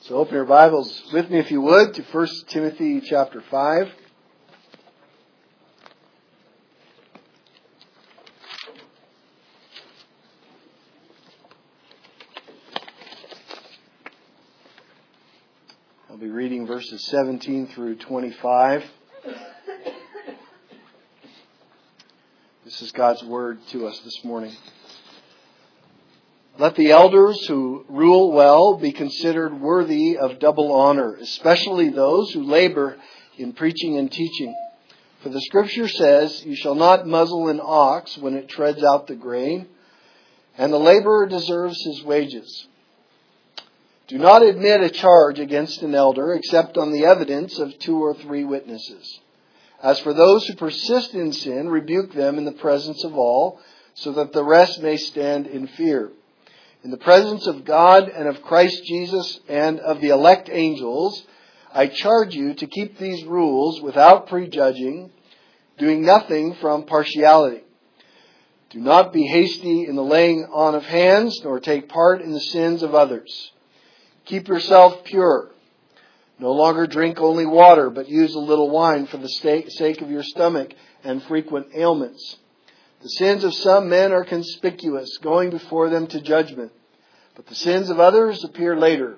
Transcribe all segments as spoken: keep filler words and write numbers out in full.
So open your Bibles with me, if you would, to First Timothy chapter five. I'll be reading verses seventeen through twenty-five. This is God's word to us this morning. Let the elders who rule well be considered worthy of double honor, especially those who labor in preaching and teaching. For the Scripture says, "You shall not muzzle an ox when it treads out the grain, and the laborer deserves his wages. Do not admit a charge against an elder except on the evidence of two or three witnesses. As for those who persist in sin, rebuke them in the presence of all, so that the rest may stand in fear. In the presence of God and of Christ Jesus and of the elect angels, I charge you to keep these rules without prejudging, doing nothing from partiality. Do not be hasty in the laying on of hands, nor take part in the sins of others. Keep yourself pure. No longer drink only water, but use a little wine for the sake of your stomach and frequent ailments. The sins of some men are conspicuous, going before them to judgment, but the sins of others appear later.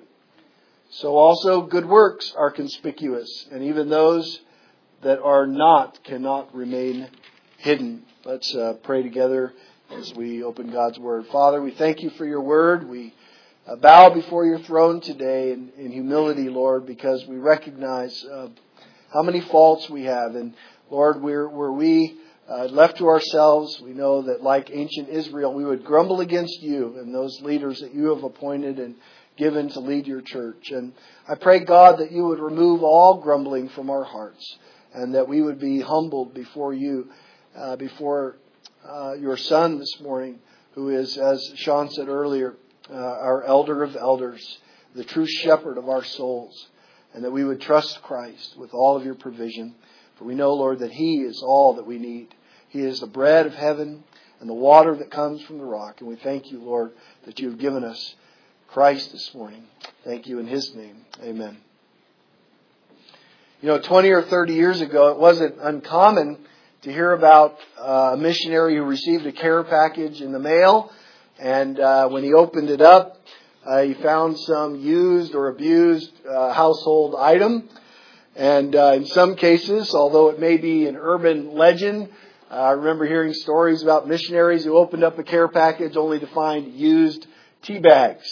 So also good works are conspicuous, and even those that are not cannot remain hidden." Let's uh, pray together as we open God's Word. Father, we thank you for your Word. We uh, bow before your throne today in, in humility, Lord, because we recognize uh, how many faults we have. And Lord, we're, where we Uh, left to ourselves, we know that like ancient Israel, we would grumble against you and those leaders that you have appointed and given to lead your church. And I pray, God, that you would remove all grumbling from our hearts and that we would be humbled before you, uh, before uh, your Son this morning, who is, as Sean said earlier, uh, our elder of elders, the true shepherd of our souls, and that we would trust Christ with all of your provision. For we know, Lord, that He is all that we need. He is the bread of heaven and the water that comes from the rock. And we thank you, Lord, that you have given us Christ this morning. Thank you in His name. Amen. You know, twenty or thirty years ago, it wasn't uncommon to hear about uh, a missionary who received a care package in the mail. And uh, when he opened it up, uh, he found some used or abused uh, household item. And uh, in some cases, although it may be an urban legend, uh, I remember hearing stories about missionaries who opened up a care package only to find used tea bags.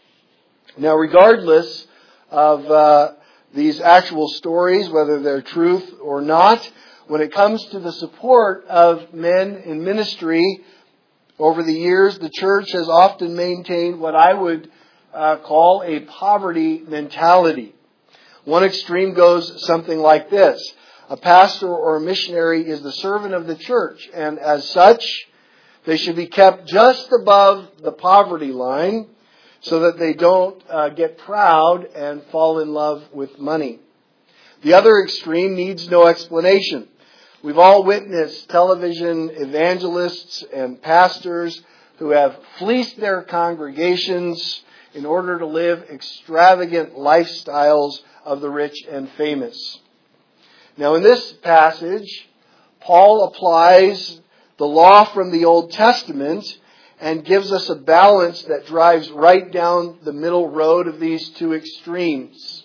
Now, regardless of uh, these actual stories, whether they're truth or not, when it comes to the support of men in ministry, over the years, the church has often maintained what I would uh, call a poverty mentality. One extreme goes something like this. A pastor or a missionary is the servant of the church, and as such, they should be kept just above the poverty line so that they don't uh, get proud and fall in love with money. The other extreme needs no explanation. We've all witnessed television evangelists and pastors who have fleeced their congregations in order to live extravagant lifestyles of the rich and famous. Now, in this passage, Paul applies the law from the Old Testament and gives us a balance that drives right down the middle road of these two extremes.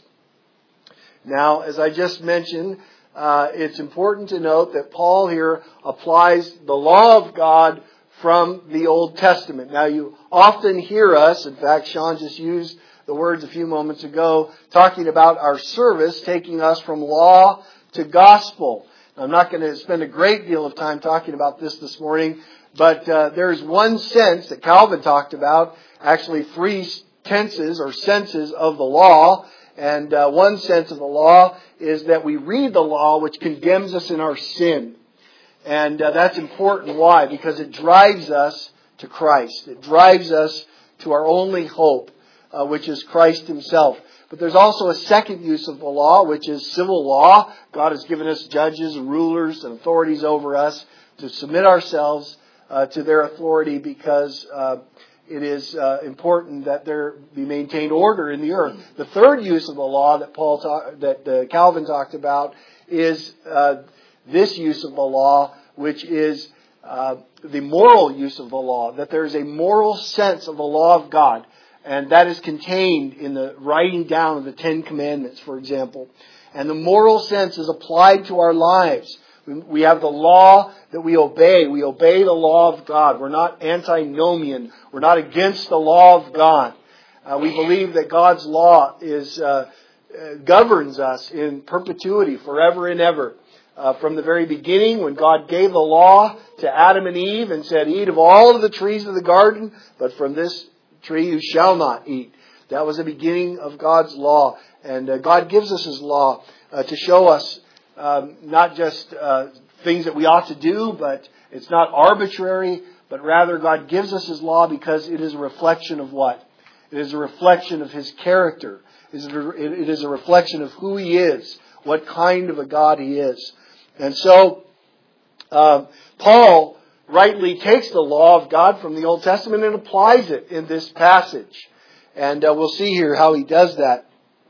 Now, as I just mentioned, uh, it's important to note that Paul here applies the law of God from the Old Testament. Now, you often hear us, in fact, Sean just used the words a few moments ago, talking about our service, taking us from law to gospel. I'm not going to spend a great deal of time talking about this this morning, but uh, there's one sense that Calvin talked about, actually three tenses or senses of the law. And uh, one sense of the law is that we read the law, which condemns us in our sin. And uh, that's important. Why? Because it drives us to Christ. It drives us to our only hope, uh, which is Christ Himself. But there's also a second use of the law, which is civil law. God has given us judges, rulers, and authorities over us to submit ourselves uh, to their authority because uh, it is uh, important that there be maintained order in the earth. The third use of the law that Paul ta- that uh, Calvin talked about is uh, this use of the law, which is uh, the moral use of the law. That there is a moral sense of the law of God, and that is contained in the writing down of the Ten Commandments, for example. And the moral sense is applied to our lives. We have the law that we obey. We obey the law of God. We're not antinomian. We're not against the law of God. Uh, we believe that God's law is uh, governs us in perpetuity, forever and ever. Uh, from the very beginning, when God gave the law to Adam and Eve and said, "Eat of all of the trees of the garden, but from this tree you shall not eat." That was the beginning of God's law. And uh, God gives us His law uh, to show us Um, not just uh, things that we ought to do, but it's not arbitrary, but rather God gives us His law because it is a reflection of what? It is a reflection of His character. It is a reflection of who He is, what kind of a God He is. And so, uh, Paul rightly takes the law of God from the Old Testament and applies it in this passage. And uh, we'll see here how he does that.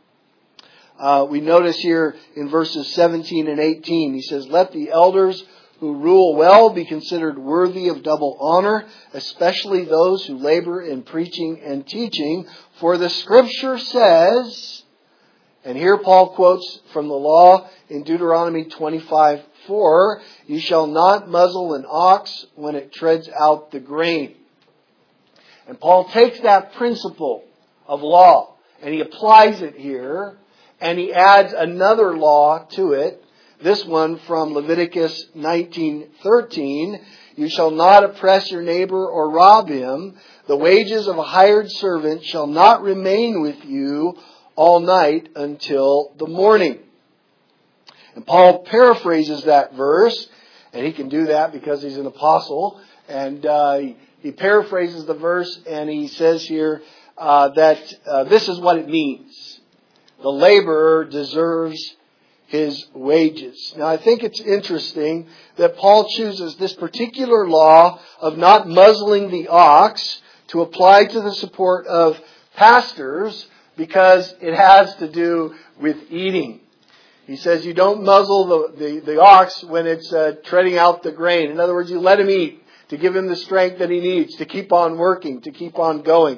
Uh, we notice here in verses seventeen and eighteen, he says, "Let the elders who rule well be considered worthy of double honor, especially those who labor in preaching and teaching. For the Scripture says," and here Paul quotes from the law in Deuteronomy twenty-five four, "You shall not muzzle an ox when it treads out the grain." And Paul takes that principle of law and he applies it here. And he adds another law to it. This one from Leviticus nineteen thirteen. "You shall not oppress your neighbor or rob him. The wages of a hired servant shall not remain with you all night until the morning." And Paul paraphrases that verse. And he can do that because he's an apostle. And uh, he, he paraphrases the verse and he says here uh, that uh, this is what it means. The laborer deserves his wages. Now, I think it's interesting that Paul chooses this particular law of not muzzling the ox to apply to the support of pastors because it has to do with eating. He says you don't muzzle the, the, the ox when it's uh, treading out the grain. In other words, you let him eat to give him the strength that he needs to keep on working, to keep on going.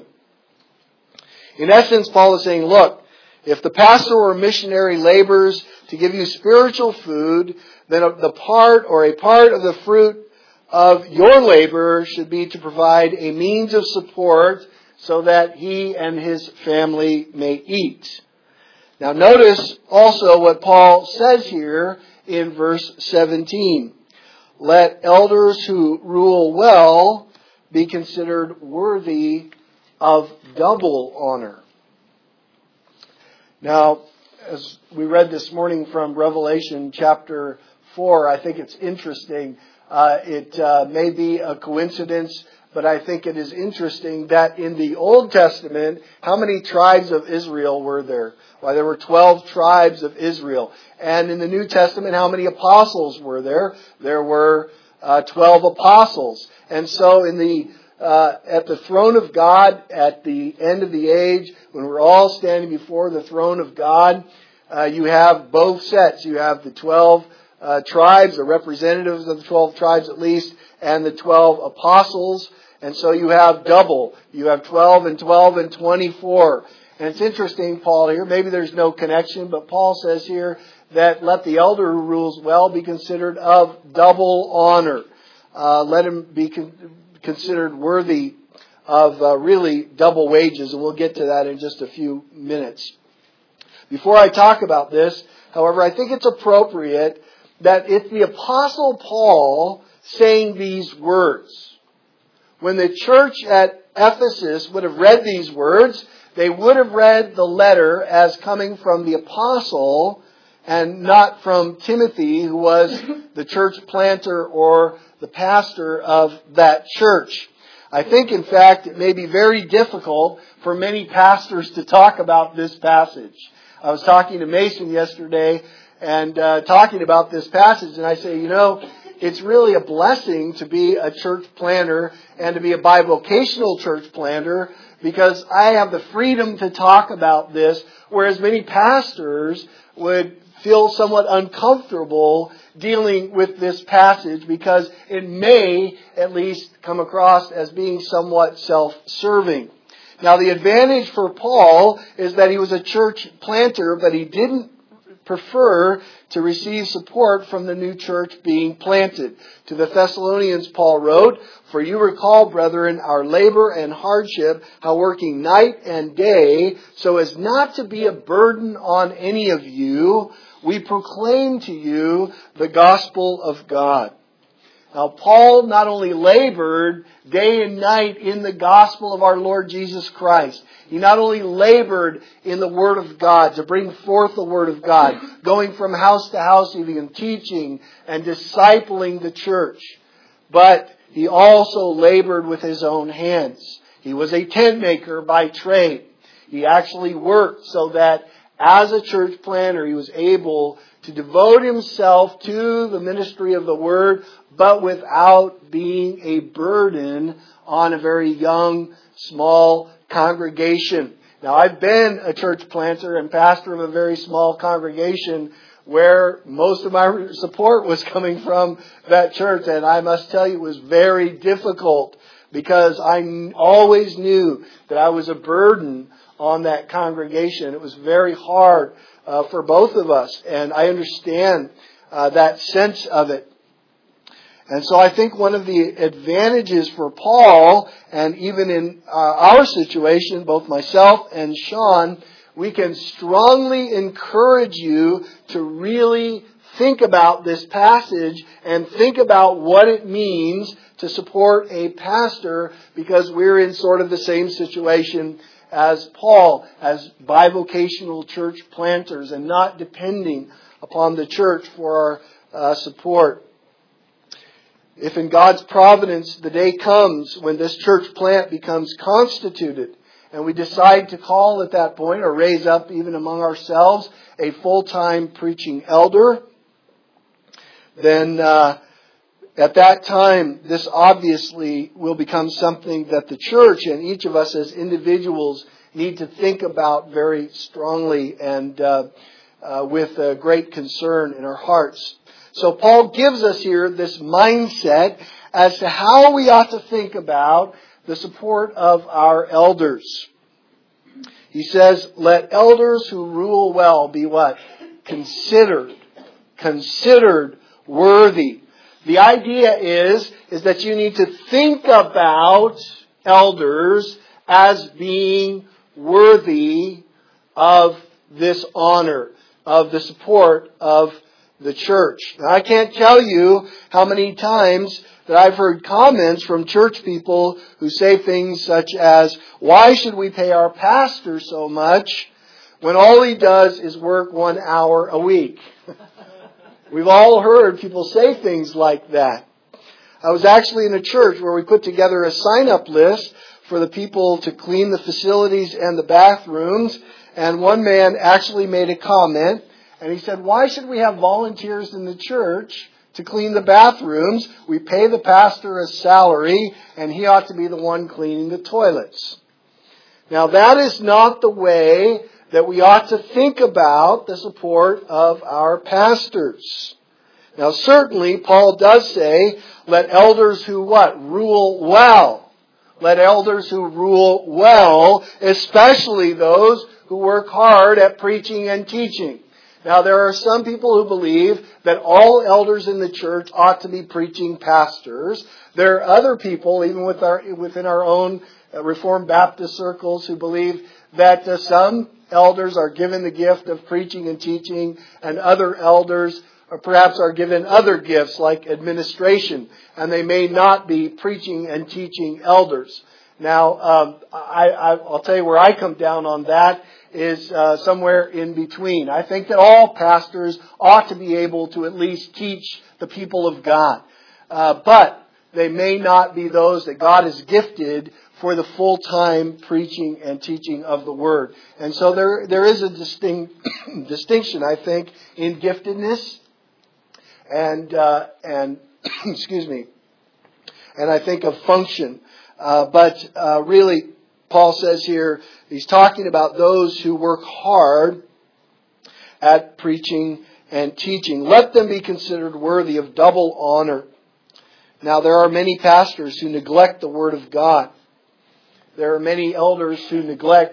In essence, Paul is saying, look, if the pastor or missionary labors to give you spiritual food, then the part or a part of the fruit of your labor should be to provide a means of support so that he and his family may eat. Now notice also what Paul says here in verse seventeen. "Let elders who rule well be considered worthy of double honor." Now, as we read this morning from Revelation chapter four, I think it's interesting. Uh, it uh, may be a coincidence, but I think it is interesting that in the Old Testament, how many tribes of Israel were there? Why, there were twelve tribes of Israel. And in the New Testament, how many apostles were there? There were uh, twelve apostles. And so in the Uh, at the throne of God, at the end of the age, when we're all standing before the throne of God, uh, you have both sets. You have the twelve uh, tribes, the representatives of the twelve tribes at least, and the twelve apostles. And so you have double. You have twelve and twelve and twenty-four. And it's interesting, Paul, here, maybe there's no connection, but Paul says here that let the elder who rules well be considered of double honor. Uh, let him be con- considered worthy of uh, really double wages, and we'll get to that in just a few minutes. Before I talk about this, however, I think it's appropriate that it's the Apostle Paul saying these words. When the church at Ephesus would have read these words, they would have read the letter as coming from the apostle and not from Timothy, who was the church planter or the pastor of that church. I think, in fact, it may be very difficult for many pastors to talk about this passage. I was talking to Mason yesterday and uh, talking about this passage, and I say, you know, it's really a blessing to be a church planter and to be a bivocational church planter, because I have the freedom to talk about this, whereas many pastors would feel somewhat uncomfortable dealing with this passage because it may at least come across as being somewhat self-serving. Now, the advantage for Paul is that he was a church planter, but he didn't prefer to receive support from the new church being planted. To the Thessalonians, Paul wrote, "For you recall, brethren, our labor and hardship, how working night and day, so as not to be a burden on any of you, we proclaim to you the gospel of God." Now, Paul not only labored day and night in the gospel of our Lord Jesus Christ, he not only labored in the Word of God to bring forth the Word of God, going from house to house, even teaching and discipling the church, but he also labored with his own hands. He was a tent maker by trade. He actually worked so that as a church planter, he was able to devote himself to the ministry of the Word, but without being a burden on a very young, small congregation. Now, I've been a church planter and pastor of a very small congregation where most of my support was coming from that church, and I must tell you it was very difficult because I always knew that I was a burden on that congregation. It was very hard uh, for both of us, and I understand uh, that sense of it. And so I think one of the advantages for Paul, and even in uh, our situation, both myself and Sean, we can strongly encourage you to really think about this passage and think about what it means to support a pastor, because we're in sort of the same situation as Paul, as bivocational church planters, and not depending upon the church for our uh, support. If in God's providence the day comes when this church plant becomes constituted, and we decide to call at that point, or raise up even among ourselves, a full-time preaching elder, then uh, at that time, this obviously will become something that the church and each of us as individuals need to think about very strongly and uh, uh, with uh, great concern in our hearts. So Paul gives us here this mindset as to how we ought to think about the support of our elders. He says, "Let elders who rule well be" what? Considered. Considered worthy. The idea is, is that you need to think about elders as being worthy of this honor, of the support of the church. Now, I can't tell you how many times that I've heard comments from church people who say things such as, "Why should we pay our pastor so much when all he does is work one hour a week?" We've all heard people say things like that. I was actually in a church where we put together a sign-up list for the people to clean the facilities and the bathrooms, and one man actually made a comment, and he said, "Why should we have volunteers in the church to clean the bathrooms? We pay the pastor a salary, and he ought to be the one cleaning the toilets." Now, that is not the way that we ought to think about the support of our pastors. Now, certainly, Paul does say, let elders who what? Rule well. Let elders who rule well, especially those who work hard at preaching and teaching. Now, there are some people who believe that all elders in the church ought to be preaching pastors. There are other people, even with our, within our own Reformed Baptist circles, who believe that uh, some elders are given the gift of preaching and teaching, and other elders or perhaps are given other gifts like administration, and they may not be preaching and teaching elders. Now, um, I, I, I'll tell you where I come down on that is uh, somewhere in between. I think that all pastors ought to be able to at least teach the people of God. Uh, but they may not be those that God has gifted for the full-time preaching and teaching of the Word. And so there there is a distinct distinction, I think, in giftedness and uh, and excuse me, and I think of function. Uh, but uh, really, Paul says here, he's talking about those who work hard at preaching and teaching. Let them be considered worthy of double honor. Now, there are many pastors who neglect the Word of God. There are many elders who neglect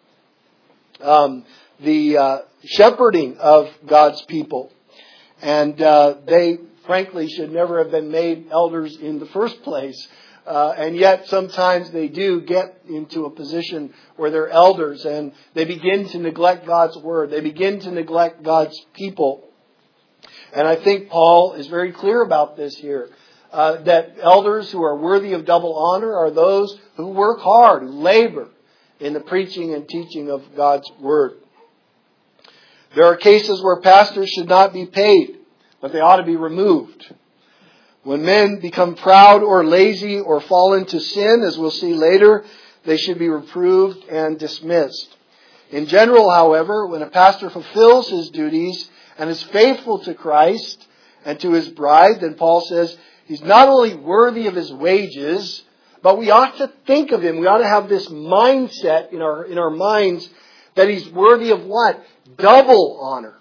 um, the uh, shepherding of God's people. And uh, they, frankly, should never have been made elders in the first place. Uh, and yet, sometimes they do get into a position where they're elders and they begin to neglect God's Word. They begin to neglect God's people. And I think Paul is very clear about this here. Uh, that elders who are worthy of double honor are those who work hard, who labor in the preaching and teaching of God's Word. There are cases where pastors should not be paid, but they ought to be removed. When men become proud or lazy or fall into sin, as we'll see later, they should be reproved and dismissed. In general, however, when a pastor fulfills his duties and is faithful to Christ and to his bride, then Paul says, he's not only worthy of his wages, but we ought to think of him. We ought to have this mindset in our in our minds that he's worthy of what? Double honor.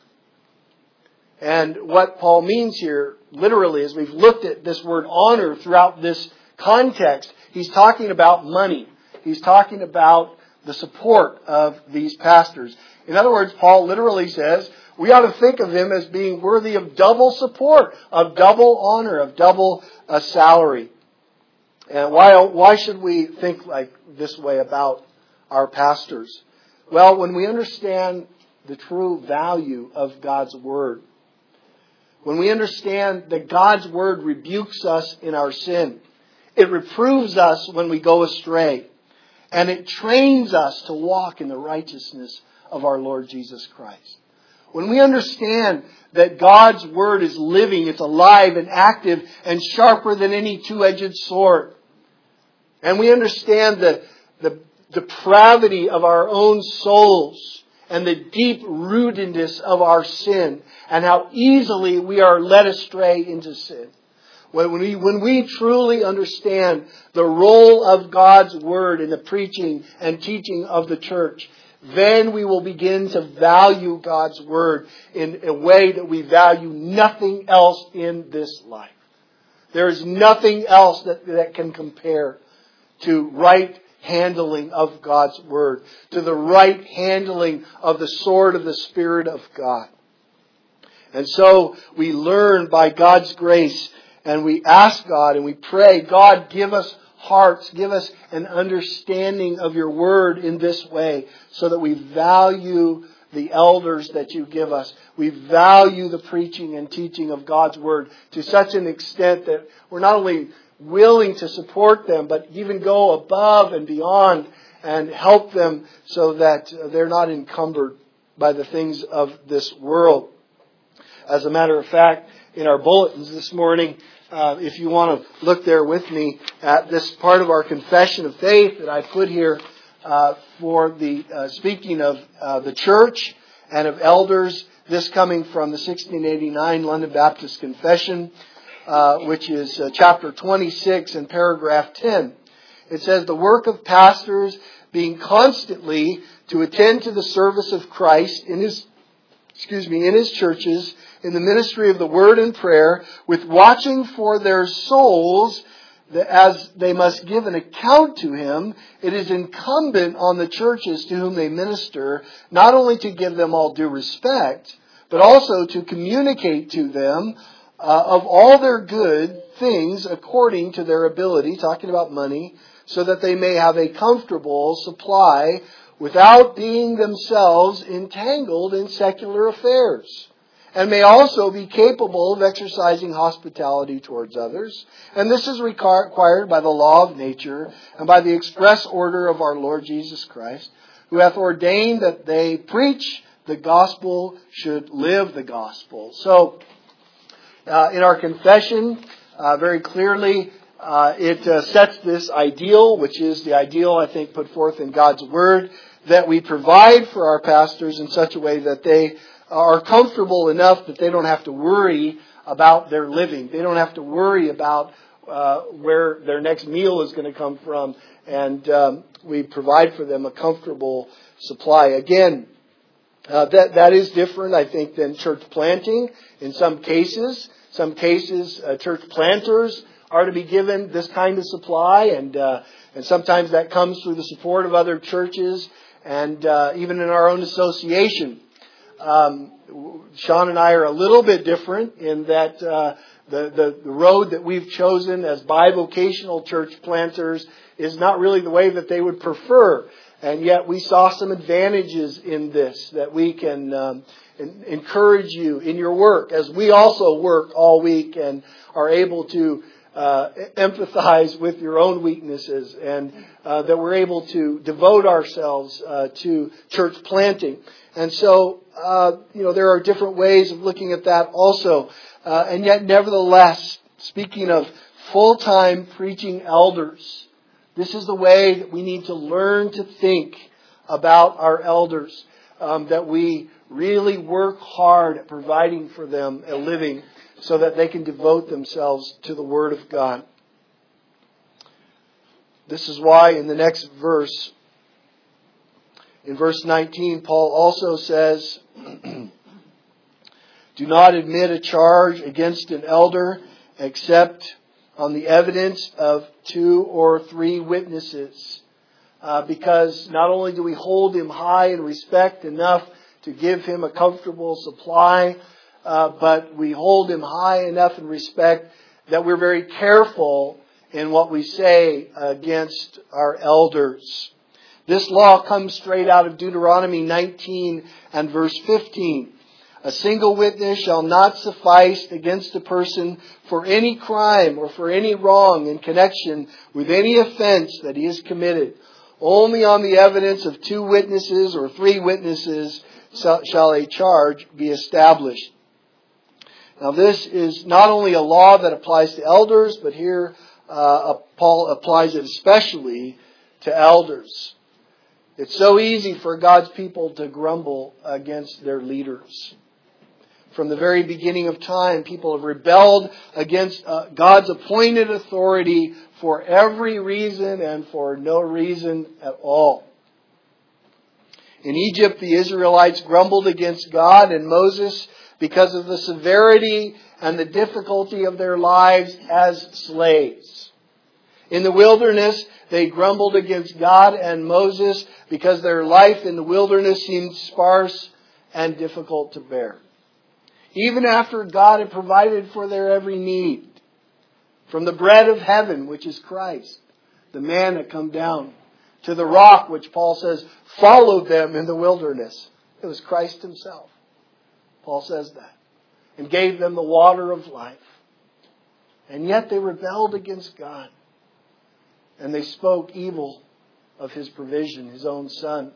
And what Paul means here, literally, as we've looked at this word honor throughout this context, he's talking about money. He's talking about the support of these pastors. In other words, Paul literally says, we ought to think of him as being worthy of double support, of double honor, of double uh, salary. And why, why should we think like this way about our pastors? Well, when we understand the true value of God's Word, when we understand that God's Word rebukes us in our sin, it reproves us when we go astray, and it trains us to walk in the righteousness of our Lord Jesus Christ. When we understand that God's Word is living, it's alive and active and sharper than any two-edged sword, and we understand the, the depravity of our own souls and the deep rootedness of our sin and how easily we are led astray into sin. When we, when we truly understand the role of God's Word in the preaching and teaching of the church, then we will begin to value God's Word in a way that we value nothing else in this life. There is nothing else that, that can compare to right handling of God's Word, to the right handling of the sword of the Spirit of God. And so we learn by God's grace, and we ask God and we pray, God, give us hearts, give us an understanding of your Word in this way so that we value the elders that you give us. We value the preaching and teaching of God's Word to such an extent that we're not only willing to support them, but even go above and beyond and help them so that they're not encumbered by the things of this world. As a matter of fact, in our bulletins this morning, uh, if you want to look there with me at this part of our confession of faith that I put here uh, for the uh, speaking of uh, the church and of elders, this coming from the sixteen eighty-nine London Baptist Confession, Uh, which is uh, chapter twenty-six and paragraph ten. It says, the work of pastors being constantly to attend to the service of Christ in his, excuse me, in his churches, in the ministry of the word and prayer, with watching for their souls, as they must give an account to him, it is incumbent on the churches to whom they minister, not only to give them all due respect, but also to communicate to them Uh, of all their good things according to their ability, talking about money, so that they may have a comfortable supply without being themselves entangled in secular affairs, and may also be capable of exercising hospitality towards others. And this is required by the law of nature and by the express order of our Lord Jesus Christ, who hath ordained that they preach the gospel should live the gospel. So, Uh, in our confession, uh, very clearly, uh, it uh, sets this ideal, which is the ideal, I think, put forth in God's Word, that we provide for our pastors in such a way that they are comfortable enough that they don't have to worry about their living. They don't have to worry about uh, where their next meal is going to come from. And um, we provide for them a comfortable supply. Again, uh, that that is different, I think, than church planting in some cases. Some cases, uh, church planters are to be given this kind of supply, and uh, and sometimes that comes through the support of other churches, and uh, even in our own association. Um, Sean and I are a little bit different in that uh, the, the the road that we've chosen as bivocational church planters is not really the way that they would prefer, and yet we saw some advantages in this that we can um, encourage you in your work, as we also work all week and are able to uh, empathize with your own weaknesses, and uh, that we're able to devote ourselves uh, to church planting. And so, uh, you know, there are different ways of looking at that also. Uh, and yet, nevertheless, speaking of full-time preaching elders, this is the way that we need to learn to think about our elders, um, that we really work hard at providing for them a living so that they can devote themselves to the Word of God. This is why in the next verse, in verse nineteen, Paul also says, do not admit a charge against an elder except on the evidence of two or three witnesses. Uh, because not only do we hold him high in respect enough to give him a comfortable supply, uh, but we hold him high enough in respect that we're very careful in what we say against our elders. This law comes straight out of Deuteronomy nineteen and verse fifteen. A single witness shall not suffice against a person for any crime or for any wrong in connection with any offense that he has committed. Only on the evidence of two witnesses or three witnesses shall a charge be established. Now, this is not only a law that applies to elders, but here uh, Paul applies it especially to elders. It's so easy for God's people to grumble against their leaders. From the very beginning of time, people have rebelled against uh, God's appointed authority for every reason and for no reason at all. In Egypt, the Israelites grumbled against God and Moses because of the severity and the difficulty of their lives as slaves. In the wilderness, they grumbled against God and Moses because their life in the wilderness seemed sparse and difficult to bear. Even after God had provided for their every need, from the bread of heaven, which is Christ, the manna come down, to the rock, which Paul says followed them in the wilderness. It was Christ himself. Paul says that. And gave them the water of life. And yet they rebelled against God. And they spoke evil of his provision, his own Son.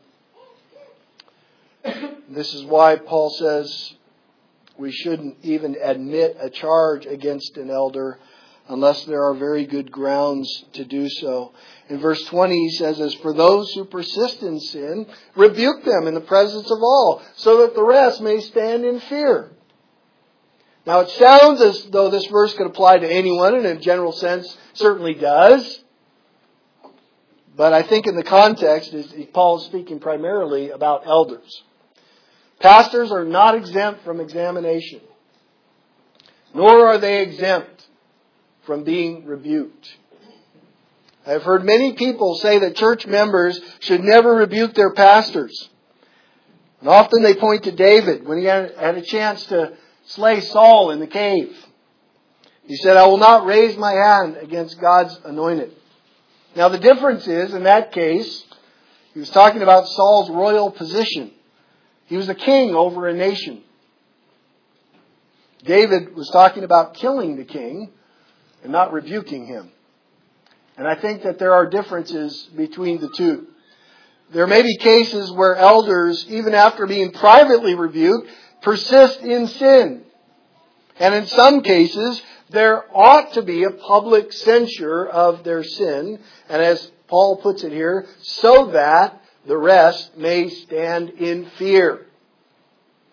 This is why Paul says we shouldn't even admit a charge against an elder unless there are very good grounds to do so. In verse twenty, he says, as for those who persist in sin, rebuke them in the presence of all, so that the rest may stand in fear. Now, it sounds as though this verse could apply to anyone, and in a general sense, certainly does. But I think in the context, Paul is speaking primarily about elders. Pastors are not exempt from examination, nor are they exempt from being rebuked. I've heard many people say that church members should never rebuke their pastors. And often they point to David when he had, had a chance to slay Saul in the cave. He said, I will not raise my hand against God's anointed. Now the difference is, in that case, he was talking about Saul's royal position. He was a king over a nation. David was talking about killing the king and not rebuking him. And I think that there are differences between the two. There may be cases where elders, even after being privately rebuked, persist in sin. And in some cases, there ought to be a public censure of their sin. And as Paul puts it here, so that the rest may stand in fear.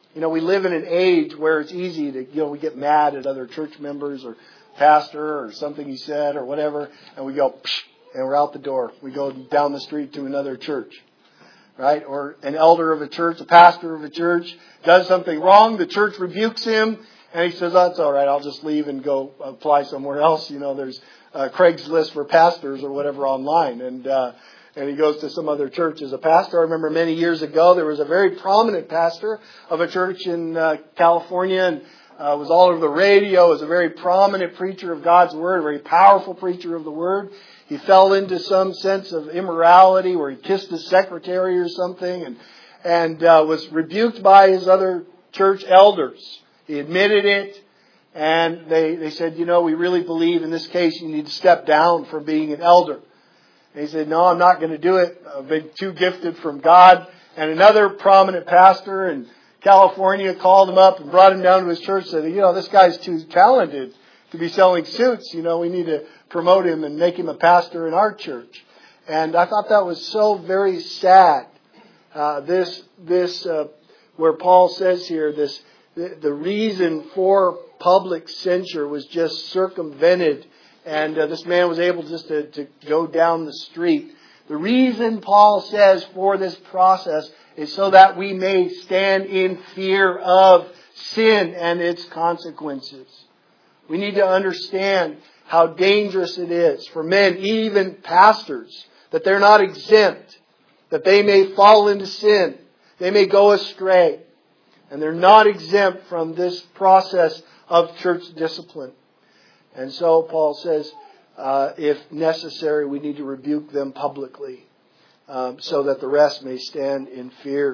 You know, we live in an age where it's easy to, you know, we get mad at other church members or pastor or something he said or whatever, and we go, psh, and we're out the door. We go down the street to another church, right? Or an elder of a church, a pastor of a church does something wrong. The church rebukes him, and he says, oh, it's all right. I'll just leave and go apply somewhere else. You know, there's uh, Craigslist for pastors or whatever online, and uh, and he goes to some other church as a pastor. I remember many years ago there was a very prominent pastor of a church in uh, California, and uh, was all over the radio. Was a very prominent preacher of God's Word, a very powerful preacher of the Word. He fell into some sense of immorality where he kissed his secretary or something, and and uh, was rebuked by his other church elders. He admitted it, and they, they said, you know, we really believe in this case you need to step down from being an elder. And he said, no, I'm not going to do it. I've been too gifted from God. And another prominent pastor in California called him up and brought him down to his church and said, you know, this guy's too talented to be selling suits. You know, we need to promote him and make him a pastor in our church. And I thought that was so very sad. Uh, this, this, uh, where Paul says here, this, the, the reason for public censure was just circumvented. And uh, this man was able just to, to go down the street. The reason Paul says for this process is so that we may stand in fear of sin and its consequences. We need to understand how dangerous it is for men, even pastors, that they're not exempt, that they may fall into sin, they may go astray, and they're not exempt from this process of church discipline. And so Paul says, uh, if necessary, we need to rebuke them publicly um, so that the rest may stand in fear.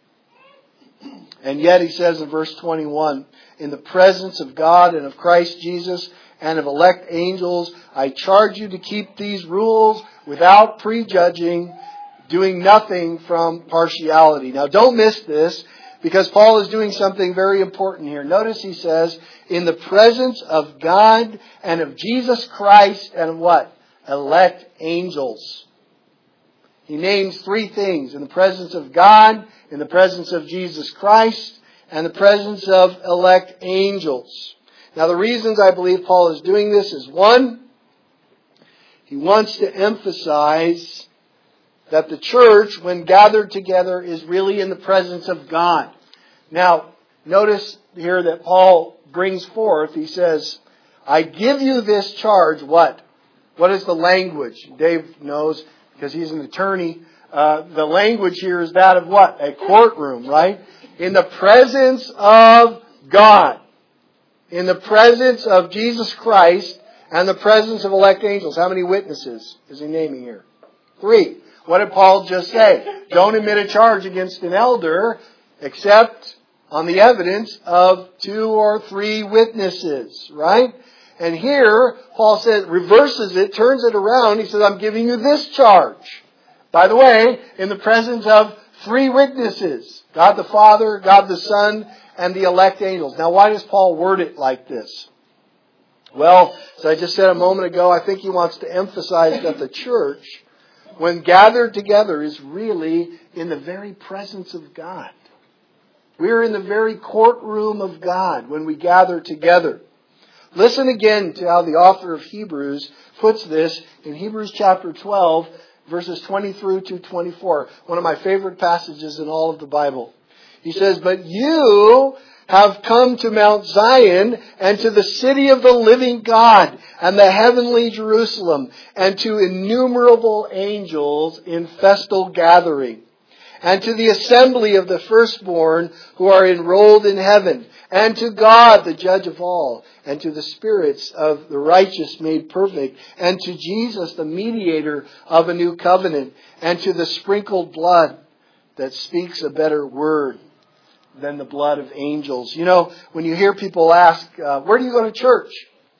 And yet he says in verse twenty-one, in the presence of God and of Christ Jesus and of elect angels, I charge you to keep these rules without prejudging, doing nothing from partiality. Now don't miss this, because Paul is doing something very important here. Notice he says, in the presence of God and of Jesus Christ and what? Elect angels. He names three things. In the presence of God, in the presence of Jesus Christ, and the presence of elect angels. Now the reasons I believe Paul is doing this is, one, he wants to emphasize that the church, when gathered together, is really in the presence of God. Now, notice here that Paul brings forth, he says, I give you this charge, what? What is the language? Dave knows, because he's an attorney. Uh, the language here is that of what? A courtroom, right? In the presence of God. In the presence of Jesus Christ and the presence of elect angels. How many witnesses is he naming here? Three. What did Paul just say? Don't admit a charge against an elder except on the evidence of two or three witnesses, right? And here, Paul says, reverses it, turns it around. He says, I'm giving you this charge. By the way, in the presence of three witnesses. God the Father, God the Son, and the elect angels. Now, why does Paul word it like this? Well, as I just said a moment ago, I think he wants to emphasize that the church, when gathered together, is really in the very presence of God. We're in the very courtroom of God when we gather together. Listen again to how the author of Hebrews puts this in Hebrews chapter twelve, verses twenty through to twenty-four. One of my favorite passages in all of the Bible. He says, but you have come to Mount Zion and to the city of the living God and the heavenly Jerusalem and to innumerable angels in festal gathering and to the assembly of the firstborn who are enrolled in heaven and to God, the judge of all, and to the spirits of the righteous made perfect and to Jesus, the mediator of a new covenant, and to the sprinkled blood that speaks a better word than the blood of angels. You know, when you hear people ask, uh, where do you go to church?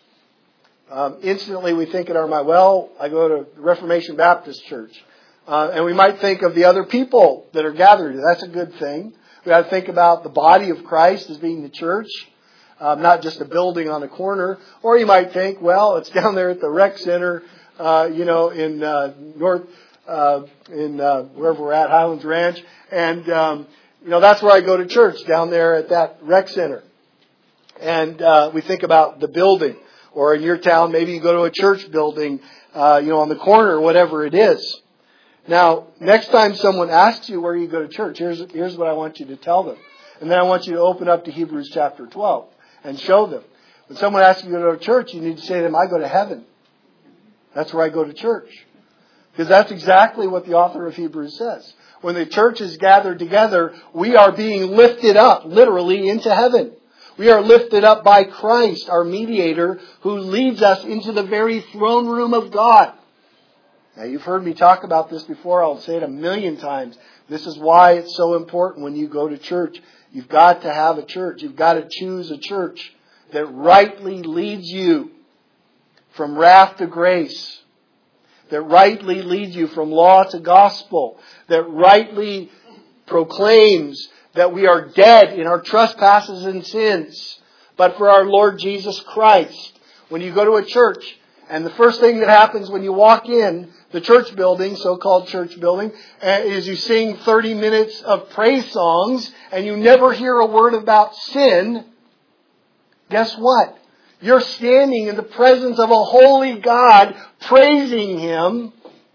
Um, instantly we think in our mind, well, I go to the Reformation Baptist Church. Uh, and we might think of the other people that are gathered. That's a good thing. We got to think about the body of Christ as being the church, um, not just a building on the corner. Or you might think, well, it's down there at the rec center, uh, you know, in uh, North, uh, in uh, wherever we're at, Highlands Ranch, and um, You know, that's where I go to church, down there at that rec center. And uh, we think about the building. Or in your town, maybe you go to a church building, uh, you know, on the corner or whatever it is. Now, next time someone asks you where you go to church, here's, here's what I want you to tell them. And then I want you to open up to Hebrews chapter twelve and show them. When someone asks you to go to church, you need to say to them, I go to heaven. That's where I go to church. Because that's exactly what the author of Hebrews says. When the church is gathered together, we are being lifted up, literally, into heaven. We are lifted up by Christ, our mediator, who leads us into the very throne room of God. Now, you've heard me talk about this before. I'll say it a million times. This is why it's so important when you go to church. You've got to have a church. You've got to choose a church that rightly leads you from wrath to grace. That rightly leads you from law to gospel. That rightly proclaims that we are dead in our trespasses and sins, but for our Lord Jesus Christ. When you go to a church, and the first thing that happens when you walk in the church building, so-called church building, is you sing thirty minutes of praise songs, and you never hear a word about sin. Guess what? You're standing in the presence of a holy God, praising Him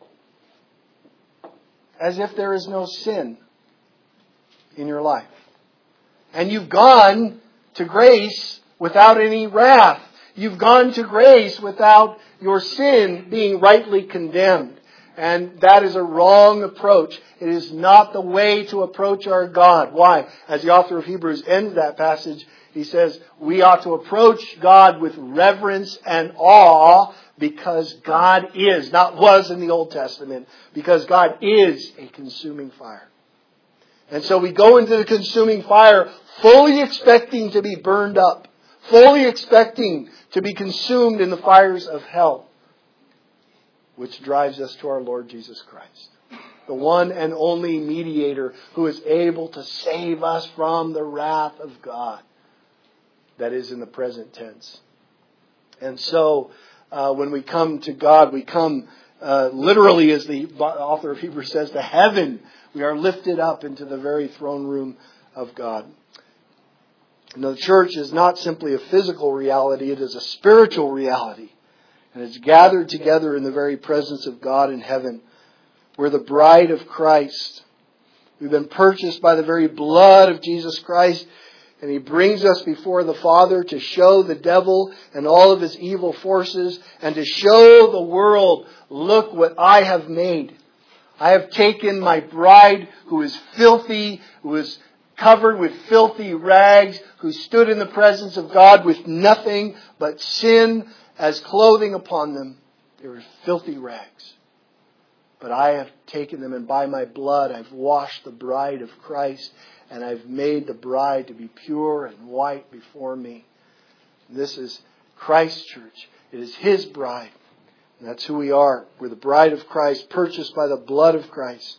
as if there is no sin in your life. And you've gone to grace without any wrath. You've gone to grace without your sin being rightly condemned. And that is a wrong approach. It is not the way to approach our God. Why? As the author of Hebrews ends that passage, he says, we ought to approach God with reverence and awe because God is, not was in the Old Testament, because God is a consuming fire. And so we go into the consuming fire fully expecting to be burned up, fully expecting to be consumed in the fires of hell, which drives us to our Lord Jesus Christ, the one and only mediator who is able to save us from the wrath of God that is in the present tense. And so uh, when we come to God, we come uh, literally, as the author of Hebrews says, to heaven. We are lifted up into the very throne room of God. Now, the church is not simply a physical reality, it is a spiritual reality. And it's gathered together in the very presence of God in heaven. We're the bride of Christ. We've been purchased by the very blood of Jesus Christ. And He brings us before the Father to show the devil and all of his evil forces and to show the world, look what I have made. I have taken my bride who is filthy, who is covered with filthy rags, who stood in the presence of God with nothing but sin as clothing upon them. They were filthy rags. But I have taken them, and by my blood I've washed the bride of Christ, and I've made the bride to be pure and white before me. This is Christ's church. It is His bride. And that's who we are. We're the bride of Christ, purchased by the blood of Christ.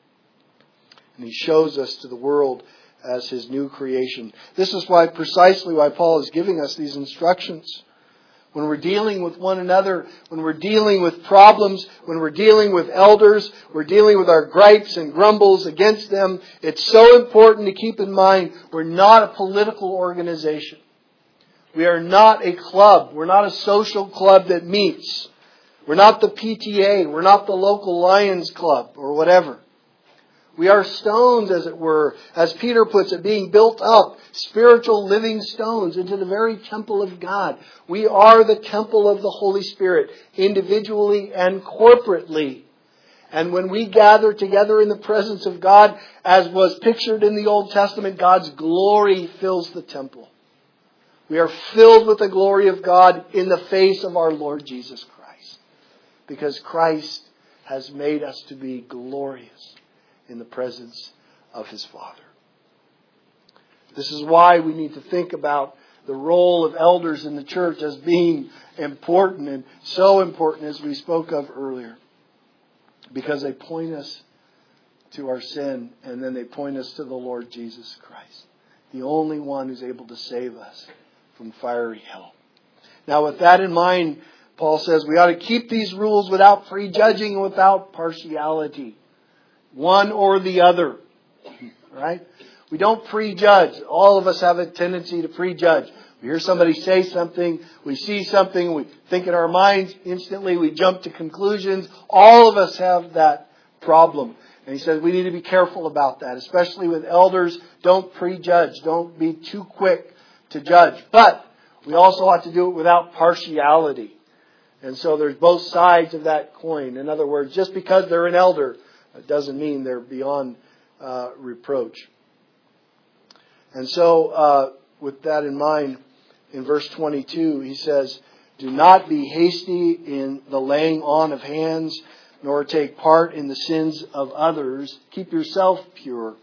And He shows us to the world as His new creation. This is why, precisely why Paul is giving us these instructions. When we're dealing with one another, when we're dealing with problems, when we're dealing with elders, we're dealing with our gripes and grumbles against them, it's so important to keep in mind we're not a political organization. We are not a club. We're not a social club that meets. We're not the P T A. We're not the local Lions Club or whatever. We are stones, as it were, as Peter puts it, being built up, spiritual living stones into the very temple of God. We are the temple of the Holy Spirit, individually and corporately. And when we gather together in the presence of God, as was pictured in the Old Testament, God's glory fills the temple. We are filled with the glory of God in the face of our Lord Jesus Christ, because Christ has made us to be glorious in the presence of His Father. This is why we need to think about the role of elders in the church as being important, and so important as we spoke of earlier. Because they point us to our sin, and then they point us to the Lord Jesus Christ, the only one who's able to save us from fiery hell. Now, with that in mind, Paul says we ought to keep these rules without prejudging and without partiality. One or the other. Right? We don't prejudge. All of us have a tendency to prejudge. We hear somebody say something, we see something, we think in our minds, instantly we jump to conclusions. All of us have that problem. And he says we need to be careful about that, especially with elders. Don't prejudge. Don't be too quick to judge. But we also ought to do it without partiality. And so there's both sides of that coin. In other words, just because they're an elder, it doesn't mean they're beyond uh, reproach. And so uh, with that in mind, in verse twenty-two, he says, do not be hasty in the laying on of hands, nor take part in the sins of others. Keep yourself pure.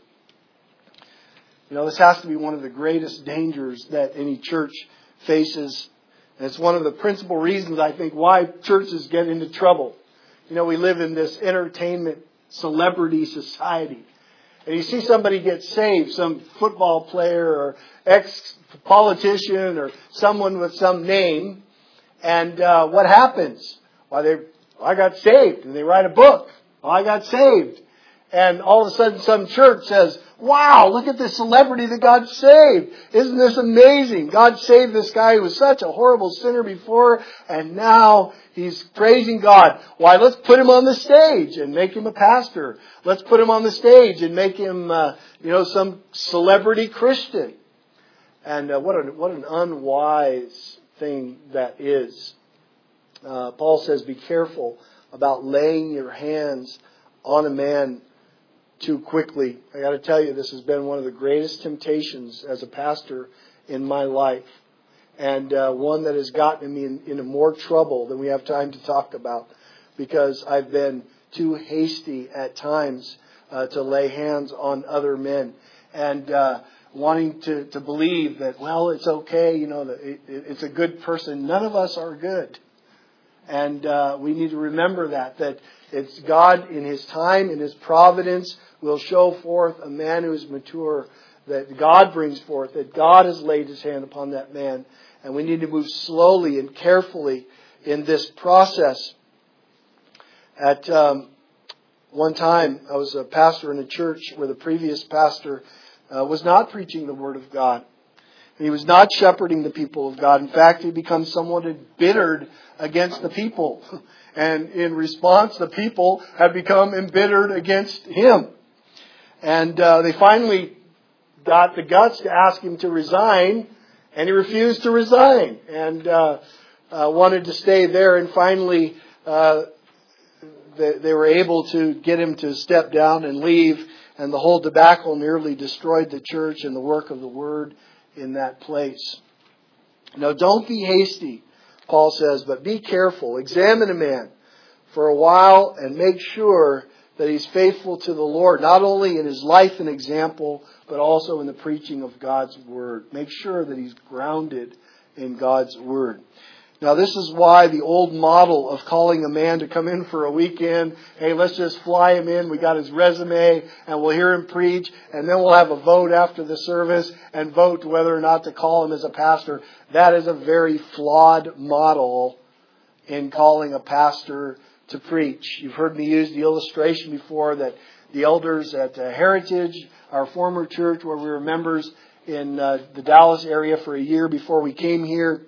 You know, this has to be one of the greatest dangers that any church faces. And it's one of the principal reasons, I think, why churches get into trouble. You know, we live in this entertainment celebrity society. And you see somebody get saved, some football player or ex-politician or someone with some name. And uh, what happens? Why, they, I got saved. And they write a book. Oh, I got saved. And all of a sudden some church says, wow, look at this celebrity that God saved. Isn't this amazing? God saved this guy who was such a horrible sinner before, and now he's praising God. Why, let's put him on the stage and make him a pastor. Let's put him on the stage and make him, uh, you know, some celebrity Christian. And uh, what, a, what an unwise thing that is. Uh, Paul says, be careful about laying your hands on a man too quickly. I got to tell you, this has been one of the greatest temptations as a pastor in my life, and uh, one that has gotten me in, into more trouble than we have time to talk about, because I've been too hasty at times uh, to lay hands on other men, and uh, wanting to, to believe that, well, it's okay, you know, that it, it's a good person. None of us are good. And uh, we need to remember that, that it's God in His time, in His providence, will show forth a man who is mature, that God brings forth, that God has laid His hand upon that man. And we need to move slowly and carefully in this process. At um, one time, I was a pastor in a church where the previous pastor uh, was not preaching the Word of God. He was not shepherding the people of God. In fact, he became somewhat embittered against the people. And in response, the people had become embittered against him. And uh, they finally got the guts to ask him to resign, and he refused to resign and uh, uh, wanted to stay there. And finally, uh, they, they were able to get him to step down and leave. And the whole debacle nearly destroyed the church and the work of the Word in that place. Now, don't be hasty, Paul says, but be careful. Examine a man for a while and make sure that he's faithful to the Lord, not only in his life and example, but also in the preaching of God's Word. Make sure that he's grounded in God's Word. Now, this is why the old model of calling a man to come in for a weekend, hey, let's just fly him in, we got his resume, and we'll hear him preach, and then we'll have a vote after the service and vote whether or not to call him as a pastor. That is a very flawed model in calling a pastor to preach. You've heard me use the illustration before that the elders at uh, Heritage, our former church where we were members in uh, the Dallas area for a year before we came here,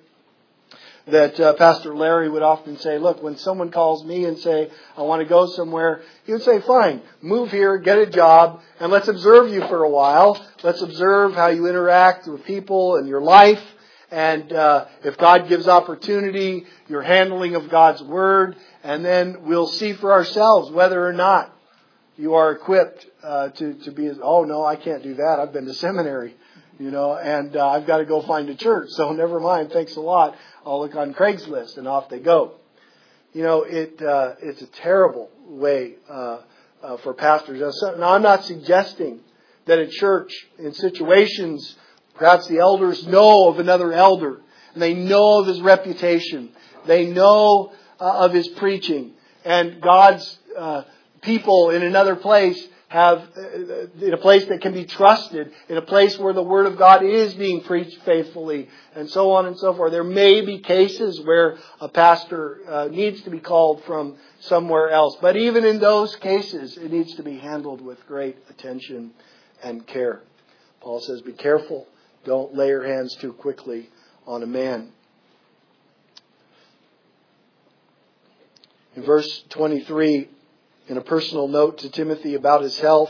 that uh, Pastor Larry would often say, look, when someone calls me and say, I want to go somewhere, he would say, fine, move here, get a job, and let's observe you for a while. Let's observe how you interact with people and your life. And uh, if God gives opportunity, your handling of God's Word, and then we'll see for ourselves whether or not you are equipped uh, to, to be, oh, no, I can't do that. I've been to seminary, you know, and uh, I've got to go find a church. So never mind, thanks a lot. I'll look on Craigslist, and off they go. You know, it uh, it's a terrible way uh, uh, for pastors. Now, I'm not suggesting that a church in situations, perhaps the elders know of another elder, and they know of his reputation. They know uh, of his preaching. And God's uh, people in another place have, uh, in a place that can be trusted, in a place where the Word of God is being preached faithfully, and so on and so forth. There may be cases where a pastor uh, needs to be called from somewhere else. But even in those cases, it needs to be handled with great attention and care. Paul says, be careful. Don't lay your hands too quickly on a man. In verse twenty-three, in a personal note to Timothy about his health,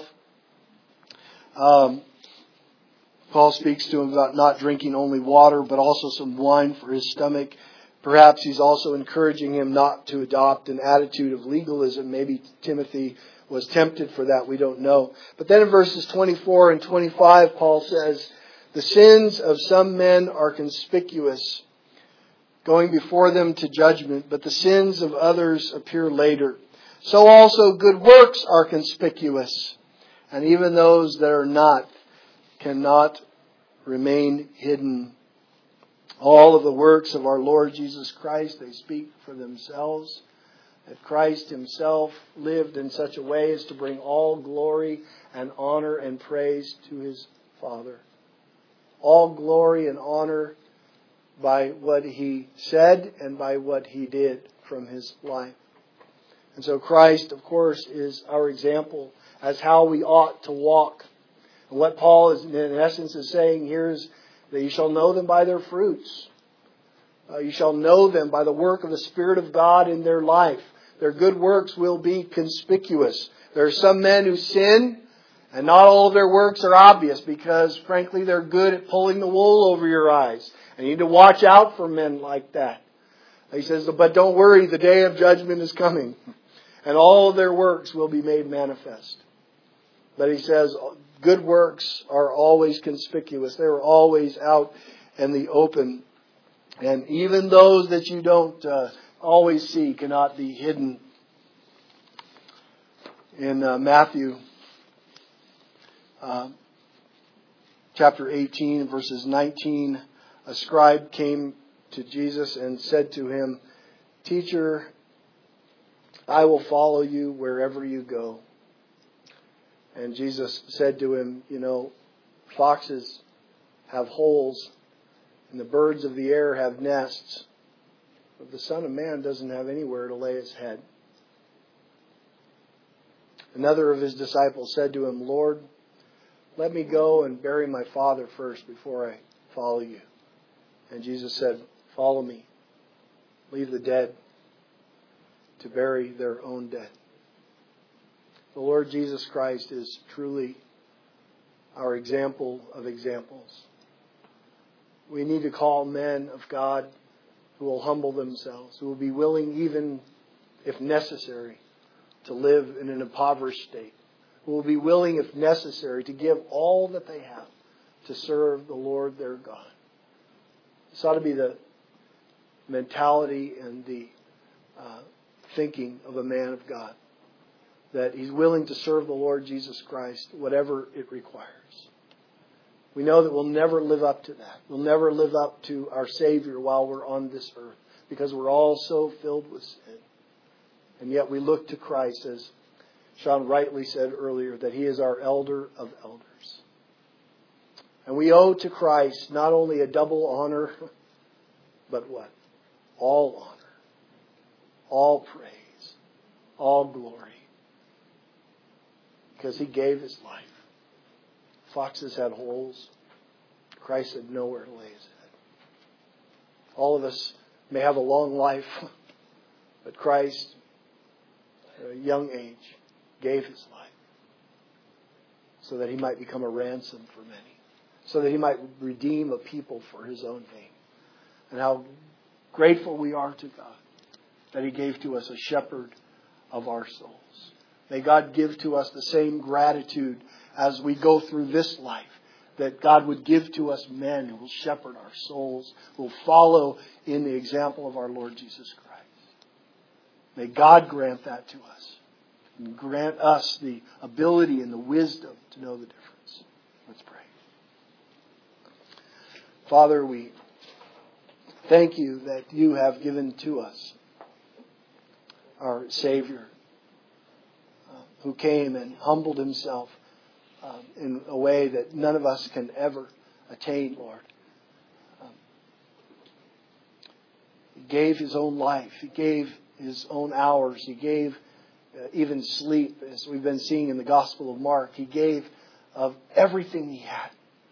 um, Paul speaks to him about not drinking only water, but also some wine for his stomach. Perhaps he's also encouraging him not to adopt an attitude of legalism. Maybe Timothy was tempted for that. We don't know. But then in verses twenty-four and twenty-five, Paul says, the sins of some men are conspicuous, going before them to judgment, but the sins of others appear later. So also good works are conspicuous, and even those that are not cannot remain hidden. All of the works of our Lord Jesus Christ, they speak for themselves. That Christ Himself lived in such a way as to bring all glory and honor and praise to His Father. All glory and honor by what He said and by what He did from His life. And so Christ, of course, is our example as how we ought to walk. And what Paul is in essence is saying here is that you shall know them by their fruits. Uh, you shall know them by the work of the Spirit of God in their life. Their good works will be conspicuous. There are some men who sin, and not all of their works are obvious because, frankly, they're good at pulling the wool over your eyes. And you need to watch out for men like that. He says, but don't worry, the day of judgment is coming, and all of their works will be made manifest. But he says, good works are always conspicuous. They are always out in the open. And even those that you don't uh, always see cannot be hidden. In uh, Matthew uh, chapter eighteen, verses nineteen, a scribe came to Jesus and said to Him, Teacher, I will follow you wherever you go. And Jesus said to him, you know, foxes have holes and the birds of the air have nests, but the Son of Man doesn't have anywhere to lay His head. Another of His disciples said to Him, Lord, let me go and bury my father first before I follow you. And Jesus said, follow me. Leave the dead to bury their own dead. The Lord Jesus Christ is truly our example of examples. We need to call men of God who will humble themselves, who will be willing, even if necessary, to live in an impoverished state, who will be willing, if necessary, to give all that they have to serve the Lord their God. This ought to be the mentality and the uh, thinking of a man of God, that he's willing to serve the Lord Jesus Christ, whatever it requires. We know that we'll never live up to that. We'll never live up to our Savior while we're on this earth, because we're all so filled with sin. And yet we look to Christ, as Sean rightly said earlier, that He is our elder of elders. And we owe to Christ not only a double honor, but what? All honor, all praise, all glory. Because He gave His life. Foxes had holes. Christ had nowhere to lay His head. All of us may have a long life, but Christ, at a young age, gave His life so that He might become a ransom for many, so that He might redeem a people for His own name. And how grateful we are to God that He gave to us a shepherd of our souls. May God give to us the same gratitude as we go through this life, that God would give to us men who will shepherd our souls, who will follow in the example of our Lord Jesus Christ. May God grant that to us, and grant us the ability and the wisdom to know the difference. Let's pray. Father, we thank You that You have given to us our Savior, uh, who came and humbled Himself Um, in a way that none of us can ever attain, Lord. Um, he gave His own life. He gave His own hours. He gave uh, even sleep, as we've been seeing in the Gospel of Mark. He gave of everything He had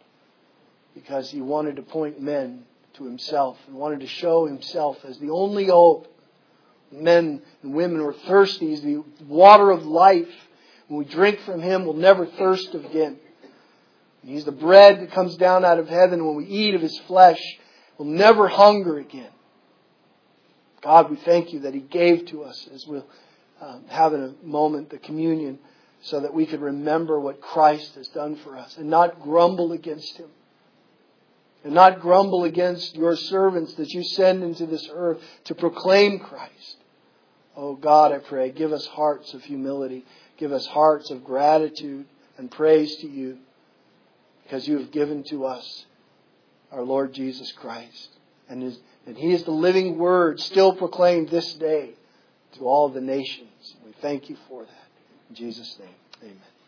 because He wanted to point men to Himself and wanted to show Himself as the only hope. Men and women were thirsty. He's the water of life. When we drink from Him, we'll never thirst again. He's the bread that comes down out of heaven. When we eat of His flesh, we'll never hunger again. God, we thank You that He gave to us, as we'll um, have in a moment, the communion, so that we could remember what Christ has done for us and not grumble against Him. And not grumble against Your servants that You send into this earth to proclaim Christ. Oh God, I pray, give us hearts of humility. Give us hearts of gratitude and praise to You, because You have given to us our Lord Jesus Christ. And, his, and He is the living Word still proclaimed this day to all the nations. We thank You for that. In Jesus' name, amen.